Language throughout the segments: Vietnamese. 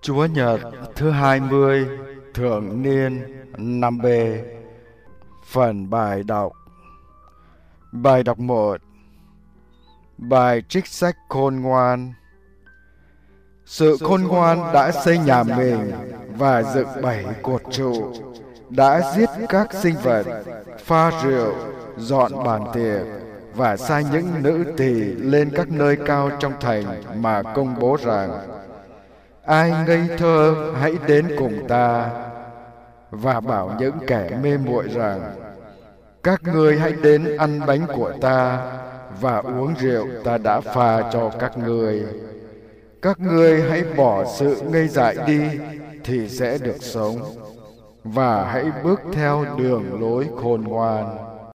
Chúa Nhật thứ 20 thường niên năm B. Phần bài đọc. Bài đọc 1. Bài trích sách khôn ngoan. Sự khôn ngoan đã xây nhà mình và dựng 7 cột trụ, đã giết các sinh vật, pha rượu, dọn bàn tiệc và sai những nữ tỳ lên các nơi cao trong thành mà công bố rằng: ai ngây thơ hãy đến cùng ta, và bảo những kẻ mê muội rằng: các ngươi hãy đến ăn bánh của ta và uống rượu ta đã pha cho các ngươi. Các ngươi hãy bỏ sự ngây dại đi thì sẽ được sống, và hãy bước theo đường lối khôn ngoan.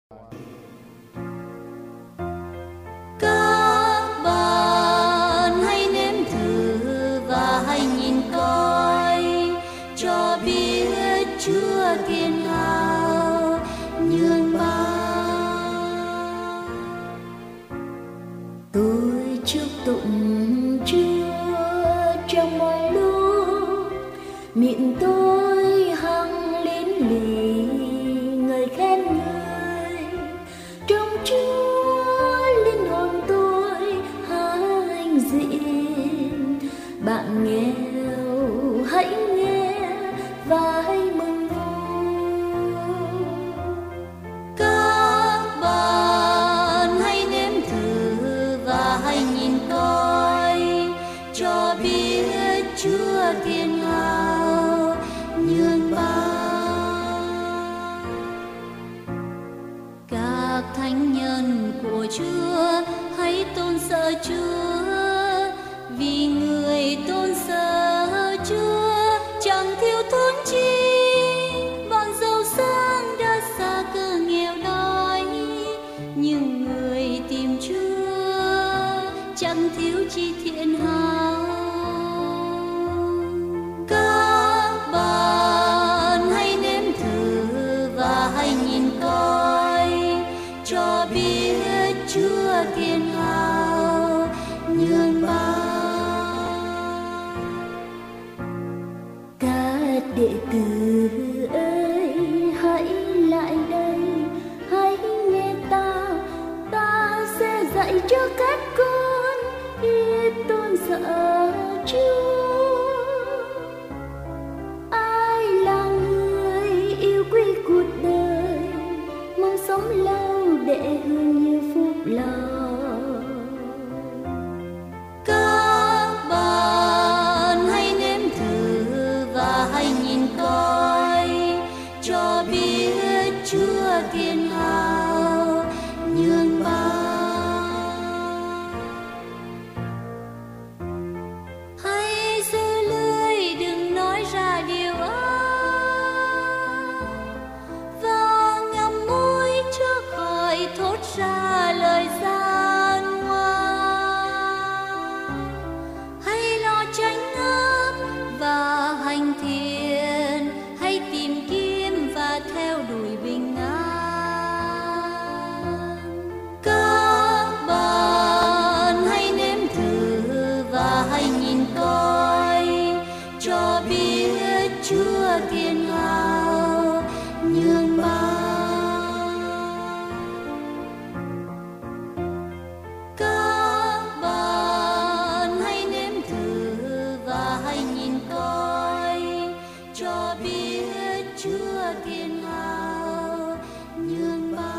Các bạn hãy nếm thử và hãy nhìn coi, cho biết Chúa thiên hào nhường bao. Tôi chúc tụng Chúa trong mọi lúc, miệng tôi hằng liên lỉ ngợi khen người. Trong Chúa linh hồn tôi hãnh diện. Bạn nghèo hãy nghe và hãy mừng vui. Các bạn hãy nếm thử và hãy nhìn coi, cho biết Chúa thiên hào nhường bao. Các thánh nhân của Chúa hãy tôn sợ Chúa, vì người tôn sợ Chúa chẳng thiếu thốn chi. Bọn giàu sang đã xa cơ nghèo đói, nhưng người tìm Chúa chẳng thiếu chi thiện hào. Các bạn hãy nếm thử và hãy nhìn coi, cho biết Chúa thiên hào nhường bao. Các đệ tử ơi hãy lại đây, hãy nghe ta sẽ dạy cho các con biết tôn sợ Chúa. Ai là người yêu quý cuộc đời, mong sống lâu để hưởng nhiều phúc lộc. Các bạn hãy nếm thử và hãy nhìn coi, cho biết Chúa thiên hào nhường bao. Hãy giữ lưỡi đừng nói ra điều ác, và ngậm môi chớ khỏi thốt ra lời gian ngoan. Hãy lo tránh ác và hành thiện, hãy tìm kiếm và theo đuổi bình an. Các bạn hãy nếm thử và hãy nhìn coi, cho biết Chúa thiên hào nhường bao. Các bạn hãy nếm thử và hãy nhìn coi, cho biết Chúa thiên hào nhường bao.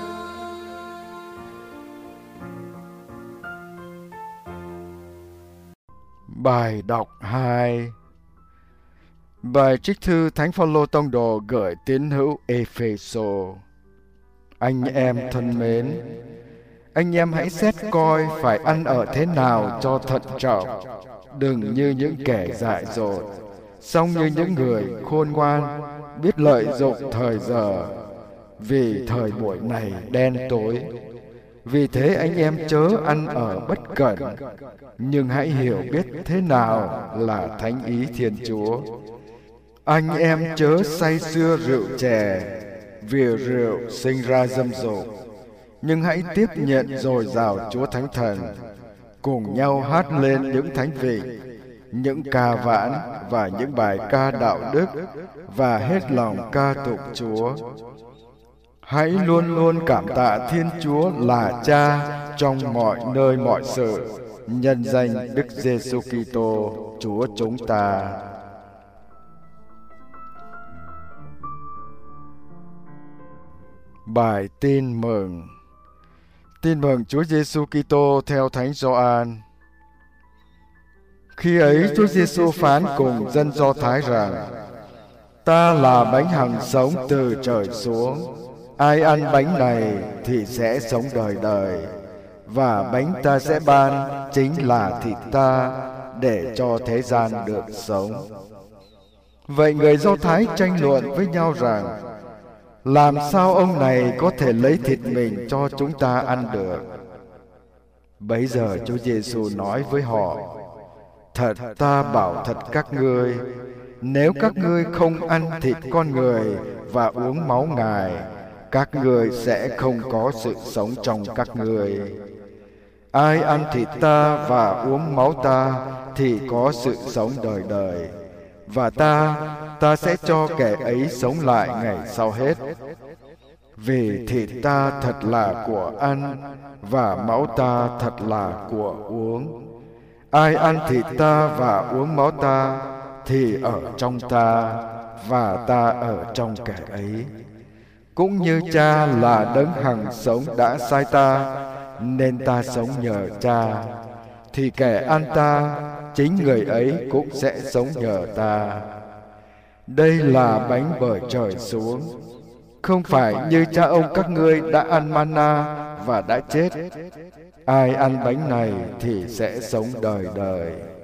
Bài đọc 2. Bài trích thư Thánh Phaolô tông đồ gửi tín hữu Ê-phê-sô. Anh em thân mến, anh em hãy xét coi phải ăn ở thế nào cho thận trọng, đừng như những kẻ dại dột, song như những người khôn ngoan, biết lợi dụng thời giờ, vì thời buổi này đen tối. Vì thế anh em chớ ăn ở bất cẩn, nhưng hãy hiểu biết thế nào là thánh ý Thiên Chúa. Anh em chớ say sưa rượu chè, vì rượu sinh ra dâm dục, nhưng hãy tiếp nhận dồi dào Chúa Thánh Thần, cùng nhau hát lên những thánh vị, những ca vãn và những bài ca đạo đức và hết lòng ca tụng Chúa. Hãy luôn luôn cảm tạ Thiên Chúa là Cha trong mọi nơi mọi sự, nhân danh Đức Giêsu Kitô, Chúa chúng ta. Bài Tin Mừng. Tin mừng Chúa Giêsu Kitô theo Thánh Gioan. Khi ấy Chúa Giêsu phán cùng dân Do Thái rằng: Ta là bánh hằng sống từ trời xuống. Ai ăn bánh này thì sẽ sống đời đời. Và bánh ta sẽ ban chính là thịt ta, để cho thế gian được sống. Vậy người Do Thái tranh luận với nhau rằng: Làm sao ông này có thể lấy thịt mình cho chúng ta ăn được? Bấy giờ Chúa Giêsu nói với họ: Thật ta bảo thật các ngươi, nếu các ngươi không ăn thịt con người và uống máu Ngài, các ngươi sẽ không có sự sống trong các ngươi. Ai ăn thịt ta và uống máu ta thì có sự sống đời đời, và ta sẽ cho kẻ ấy sống lại ngày sau hết. Vì thịt ta thật là của ăn, và máu ta thật là của uống. Ai ăn thịt ta và uống máu ta thì ở trong ta, và ta ở trong kẻ ấy. Cũng như Cha là đấng hằng sống đã sai ta, nên ta sống nhờ Cha, thì kẻ ăn ta, chính người ấy cũng sẽ sống nhờ ta. Đây là bánh bởi trời xuống, không phải như cha ông các ngươi đã ăn manna và đã chết. Ai ăn bánh này thì sẽ sống đời đời.